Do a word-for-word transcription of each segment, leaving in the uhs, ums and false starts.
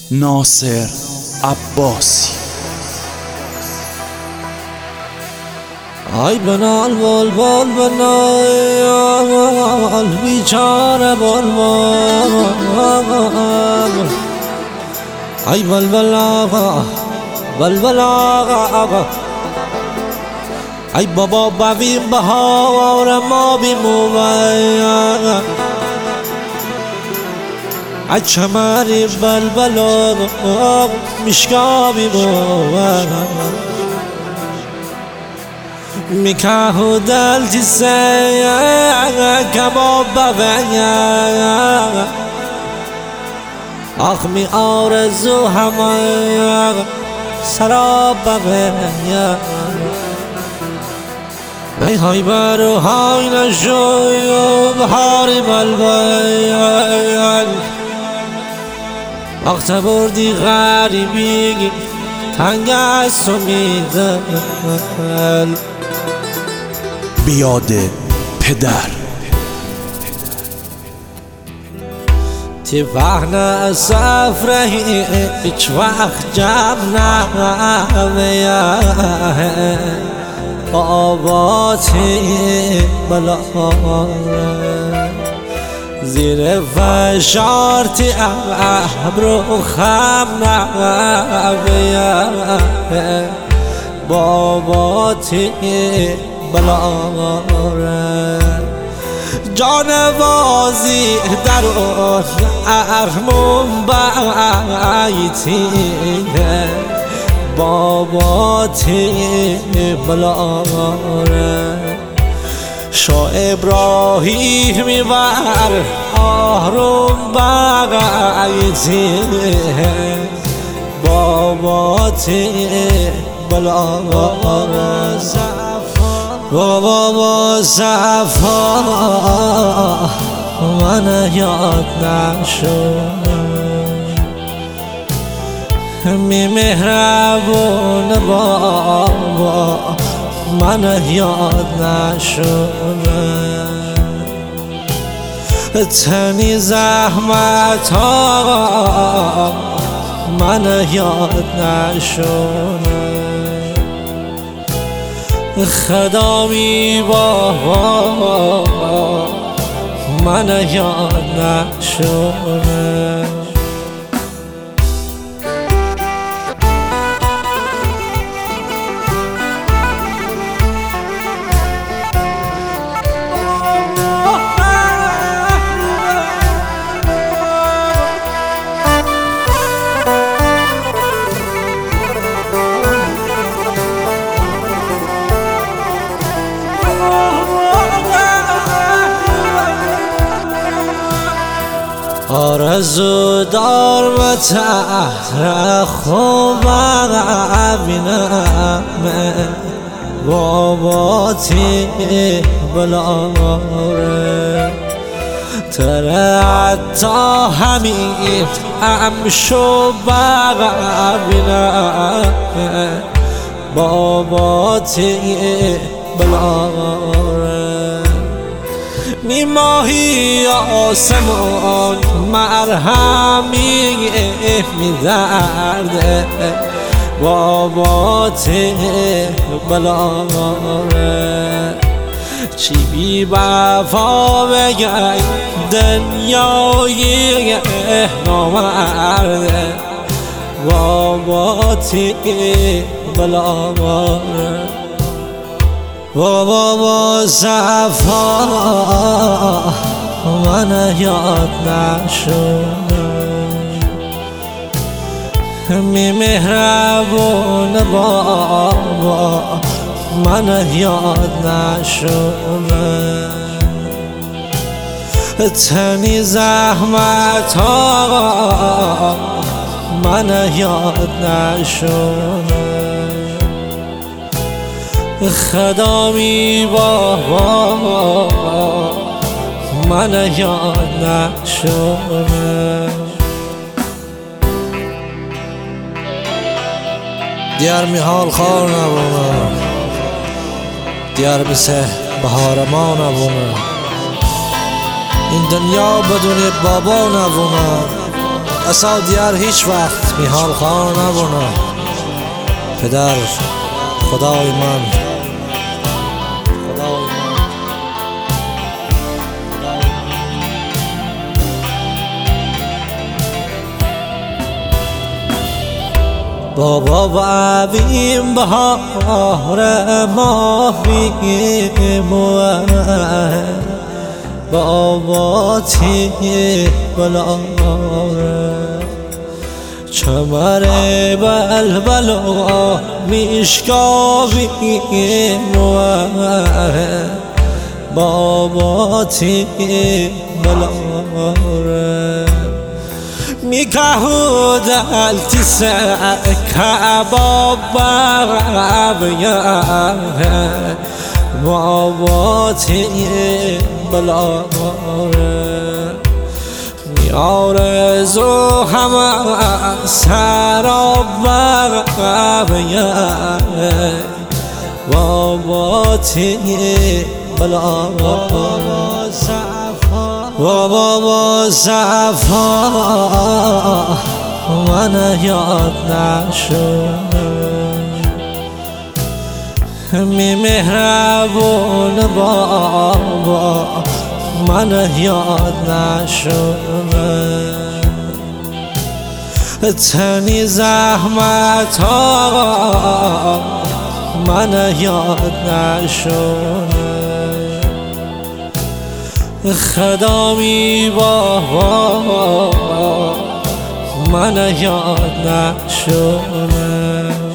ناصر عباسی. ای بنال بول بول بنال بیچاره بول بول ای بل بل آقا بل بل آقا ای بابا ببین بهار ما بیمومه ای چمری بل بل آقا مشکابی بومه میکاهو دل جسه کباب ببین آخ می آرزو همه سراب ببین ای های برو های نشو بهاری بلبل وقت بردی غریبی تنگ است و میدل بیاد پدر تی وحنا سفره هیچ وقت جب نمیه باباتی بلاره زیر فشارتی ابرو خم نمیه باباتی بلاره جانوازی در اون ارمون بایتینه باباتی بلاره شا ابراهیمی بر آروم بایتینه باباتی بلاره بابا صفا من یاد نشو می مهربون بابا من یاد نشو تنی زحمت ها من یاد نشو خدامی بابا من یاد نشونه آرزو دار و تحت خوب ببینم باباتی بلاره تره حتی همین امشو ببینم باباتی بلاره نی ماهی آسمون مرهمی می‌درده باباتی بلاره چی بی وفا بگی دنیای نامرده باباتی بلاره بابا صفا من یاد نشونه می مهربون بابا من یاد نشونه تنی زحمت ها من یاد نشونه خدامی بابا من یاد نشونه دیار میحال خار نبونه دیار بسه بهار ما نبونه این دنیا بدون بابا نبونه اصا دیار هیچ وقت میحال خواه نبونه. پدر خدای من، خدای من. بابا و عویم بهار ماهی موه بابا تی بلاره چمر بلبلا میشکاوی موه بابا تی بلاره میکهو دلتی سکباب بابیه بابا تی بلاره میارزو همه سراب بابیه بابا تی بلاره و بابا صفا من یاد نشد می مهربون بابا من یاد نشد تنی زحمت ها من یاد نشد خدامی بابا من یاد نشد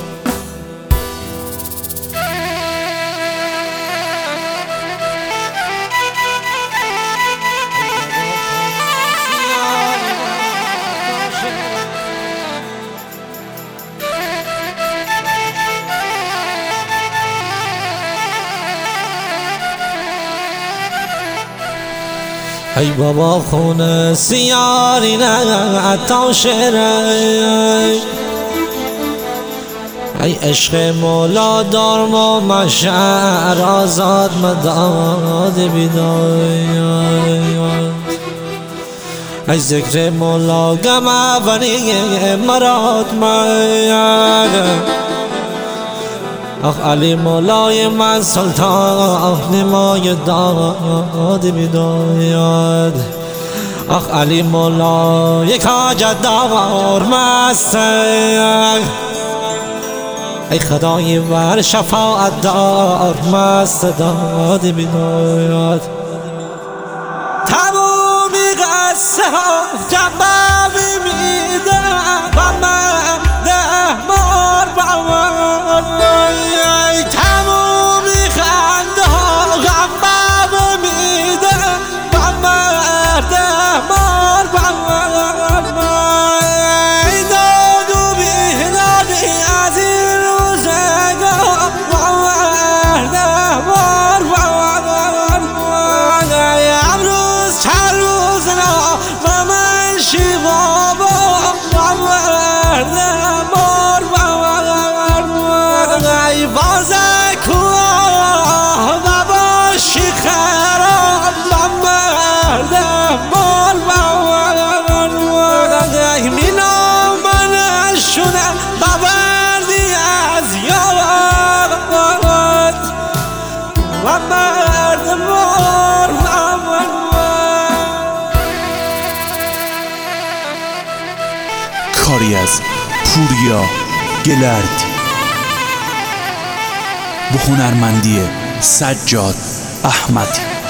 ای بابا خونه سیاری نه تا شره ای عشق مولا دار ما مشعر آزاد مداد بیدایت ای ذکر مولا گم اولی مراد من آخ علی مولای من سلطان نمای داد بیداید آخ علی مولای حاجت دار مستک ای خدای ور شفاعت دار مست داد بیداید تمامی قصه ها جبابی میده و من ده مار باور تمامی خنده ها غم میده و من ده مار باور داد و بیدادی از این روزگاه و من ده مار باور امروز چند روز نا و من شیبابا و من ده مار باور ای بازه کوه و باشی خراب و مرد مال باور ای مینا من شدم ببردی از یاد و مرد مال باور کاری از پوریا گلردی به هنرمندی سجاد احمدی.